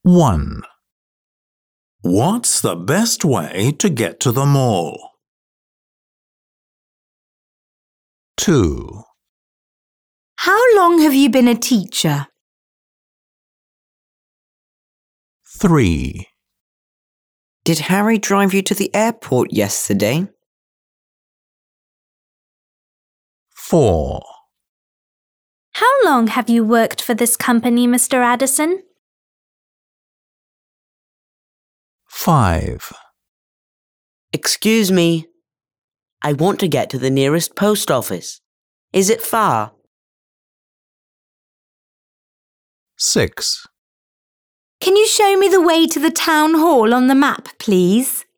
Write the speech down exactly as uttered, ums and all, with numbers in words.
one. What's the best way to get to the mall? two. How long have you been a teacher? three. Did Harry drive you to the airport yesterday? four. How long have you worked for this company, Mister Addison? five. Excuse me. I want to get to the nearest post office. Is it far? six. Can you show me the way to the town hall on the map, please?